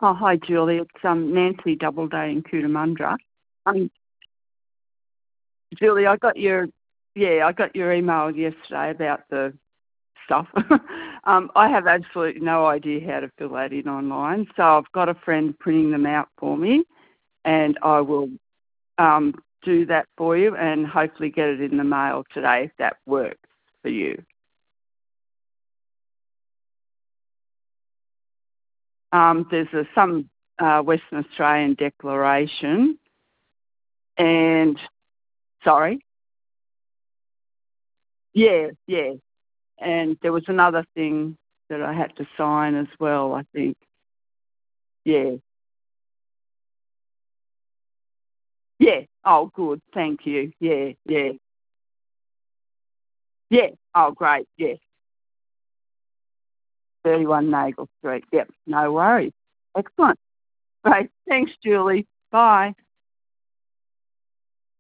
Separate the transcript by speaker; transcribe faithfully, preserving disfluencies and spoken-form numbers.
Speaker 1: Oh, hi, Julie. It's um, Nancy Doubleday in Cootamundra. Um, Julie, I got your yeah, I got your email yesterday about the stuff. um, I have absolutely no idea how to fill that in online, so I've got a friend printing them out for me, and I will um, do that for you and hopefully get it in the mail today if that works for you. Um, there's a, some uh, Western Australian declaration, and sorry, yeah, yeah. And there was another thing that I had to sign as well, I think. Yeah. Yeah. Oh, good. Thank you. Yeah, yeah. Yeah. Oh, great. Yeah. thirty-one Nagle Street. Yep. No worries. Excellent. Great. Thanks, Julie. Bye.